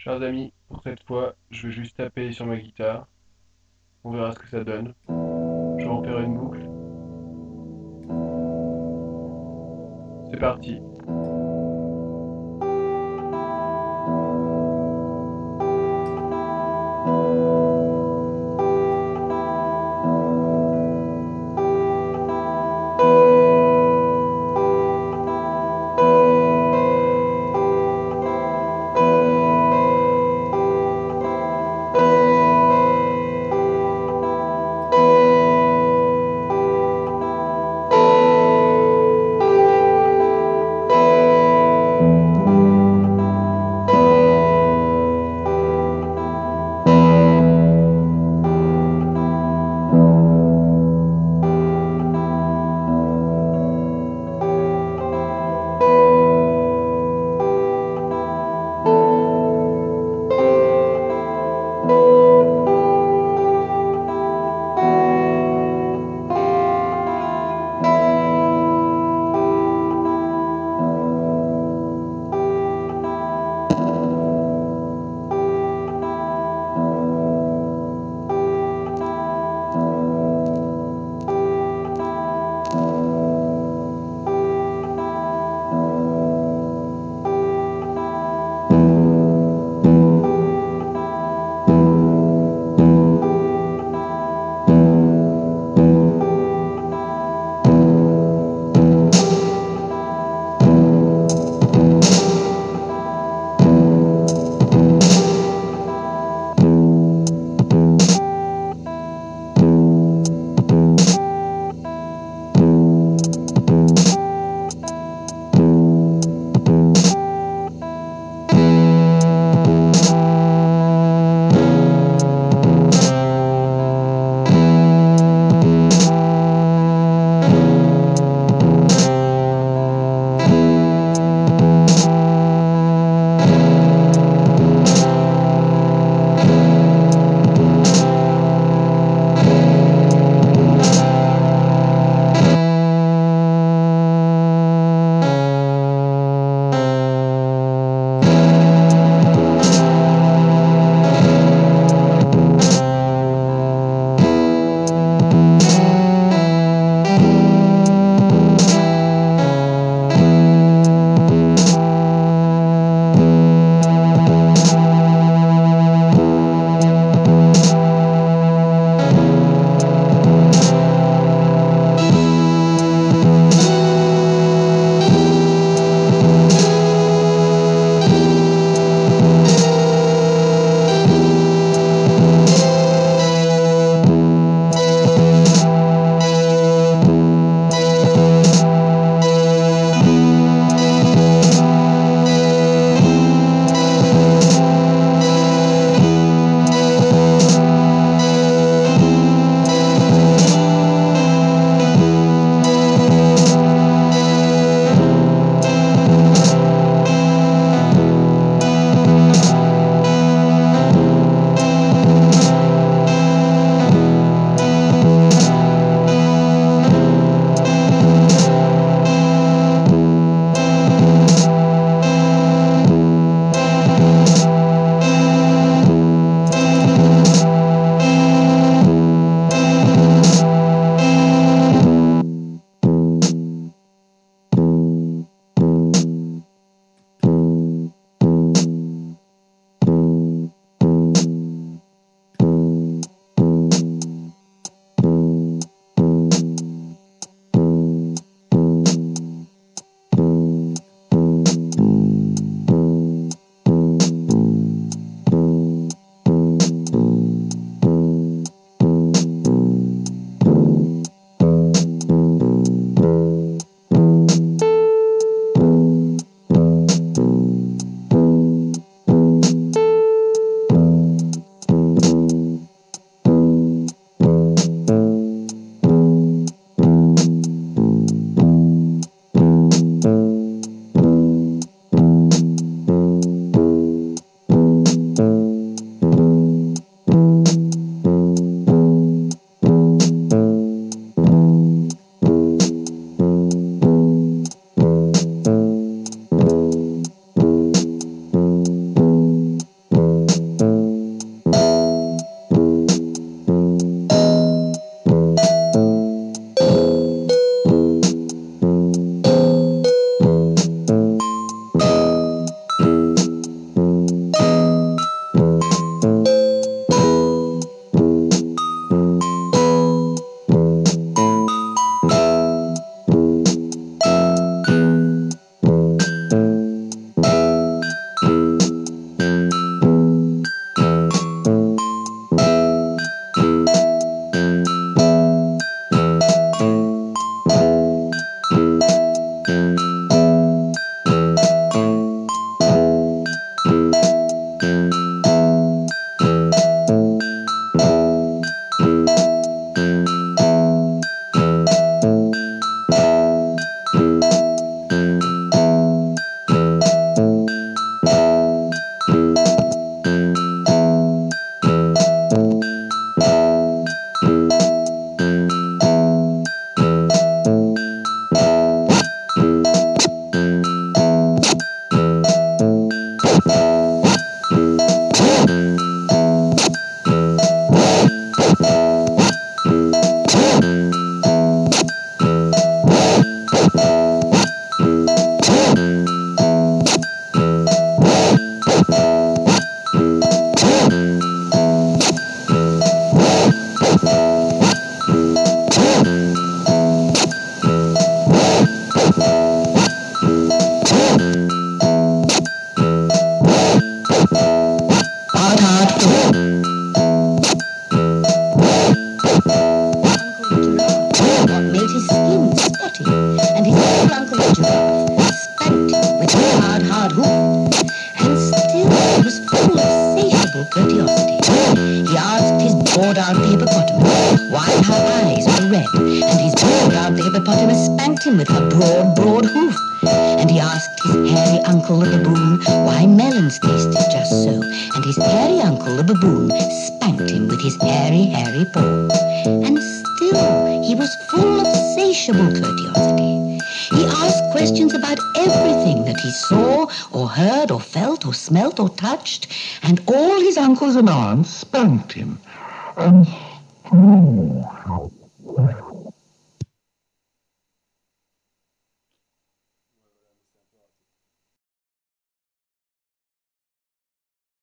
Chers amis, pour cette fois, je vais juste taper sur ma guitare. On verra ce que ça donne. Je vais en faire une boucle. C'est parti. unusual curiosity. He asked his bored-out hippopotamus why her eyes were red, and his bored-out hippopotamus spanked him with her broad hoof. And he asked his hairy uncle the baboon why melons tasted just so, and his hairy uncle the baboon spanked him with his hairy paw. And still he was full of satiable curiosity. He asked questions about everything that he saw or heard or felt or smelt or touched, and all his uncles and aunts spanked him.